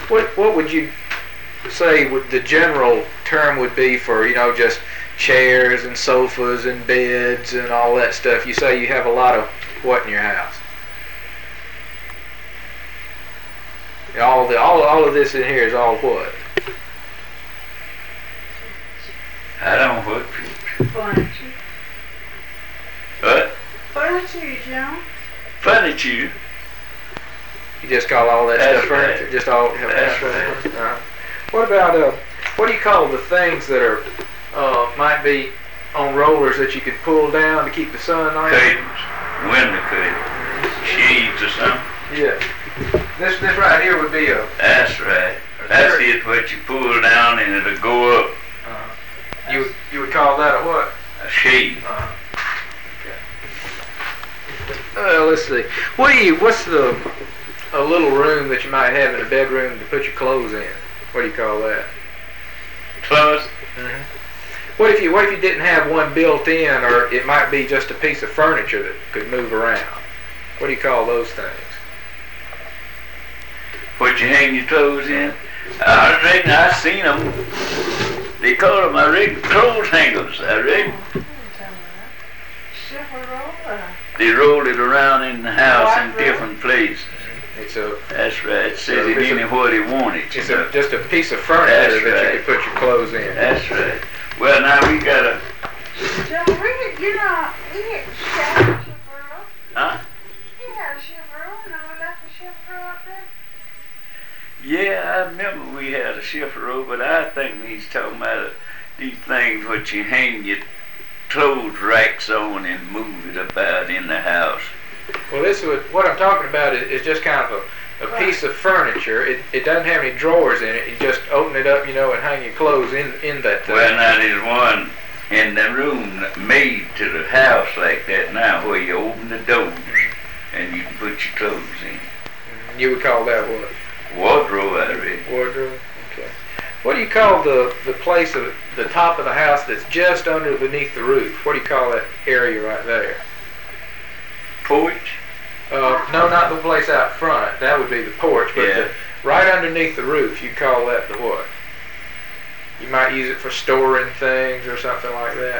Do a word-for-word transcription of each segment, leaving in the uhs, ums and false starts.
What what would you say would the general term would be for, you know, just chairs and sofas and beds and all that stuff? You say you have a lot of what in your house? All the all all of this in here is all what? I don't know what. Furniture. What? Furniture, John. Furniture. You just call all that That's stuff right. furniture? Just all. That's right. Uh, what about uh? What do you call the things that are uh might be on rollers that you could pull down to keep the sun on? Curtains. Window curtains. Shades or something. Yeah. This this right here would be a. That's right. a That's curtain. it. What you pull down and it'll go up. Uh, you you would call that a what? A shade. Uh, okay. Well, let's see. What do you? What's the a little room that you might have in a bedroom to put your clothes in? What do you call that? Closet. Mm-hmm. What if you What if you didn't have one built in, or it might be just a piece of furniture that could move around? What do you call those things? What you hang your clothes in? I reckon I seen them. They call them, I reckon, clothes hangers. I reckon. They roll it around in the house in different places. It's a That's right. It says So it it's a- anywhere they want it. it's you know. a, just a piece of furniture That's that right. you could put your clothes in. That's right. Well, now we got a, John, we could, you know, we had a chauffeur. huh? He had a chauffeur, and we left the chauffeur up there. Yeah, I remember we had a chauffeur, but I think he's talking about these things what you hang your clothes racks on and move it about in the house. Well, this would, what I'm talking about is, is just kind of a, a piece of furniture. It, it doesn't have any drawers in it. You just open it up, you know, and hang your clothes in in that thing. Well, now there's one in the room made to the house like that now, where you open the door and you can put your clothes in. You would call that what? Wardrobe, I reckon. Wardrobe. Okay. What do you call the the place of the top of the house that's just under beneath the roof? What do you call that area right there? Porch. Uh, no, not the place out front. That would be the porch. But Yeah. the, right underneath the roof, you call that the what? You might use it for storing things or something like that.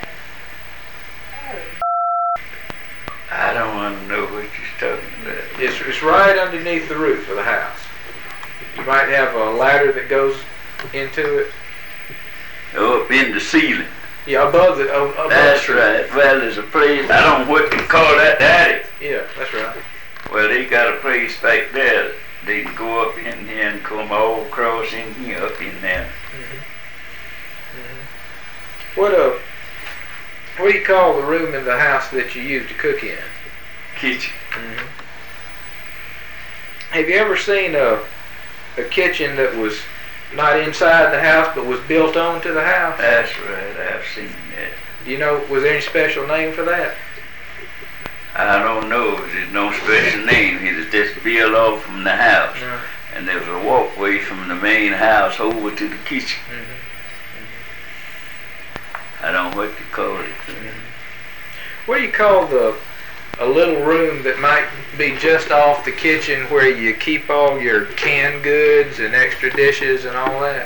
I don't want to know what you're talking about. It's, it's right underneath the roof of the house. You might have a ladder that goes into it. Oh, up in the ceiling. Yeah, above the. Oh, above That's the, right. Well, there's a place, I don't know what they call that attic. Yeah, that's right. Well, they got a place back there. They can go up in here and come all across in here, up in there. Mm-hmm. Mm-hmm. What uh, what do you call the room in the house that you use to cook in? Kitchen. Mm-hmm. Have you ever seen a a kitchen that was not inside the house but was built onto the house? That's right. I've seen that. Do you know, was there any special name for that? I don't know. There's no special name. He was just built off from the house. No. And there was a walkway from the main house over to the kitchen. Mm-hmm. I don't know what to call it. What do you call the a little room that might be just off the kitchen where you keep all your canned goods and extra dishes and all that?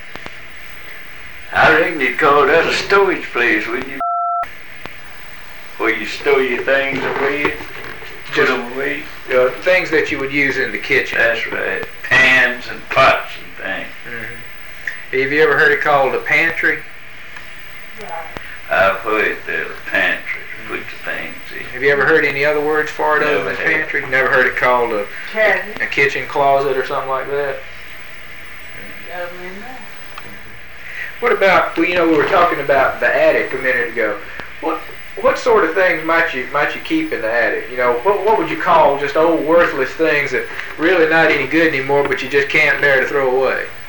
I reckon they'd call that a storage place, wouldn't you? Where you store your things away, put Just them away. uh, things that you would use in the kitchen. That's right. Pans and pots and things. Mm-hmm. Have you ever heard it called a pantry? Right. I've heard there's a pantry to put the things in. Have you ever heard any other words for it other Never than have. pantry? Never heard it called a, Cabinet. a kitchen closet or something like that? Over in there. What about, well, you know, we were talking about the attic a minute ago. What what sort of things might you might you keep in the attic? You know, what what would you call just old worthless things that really not any good anymore, but you just can't bear to throw away?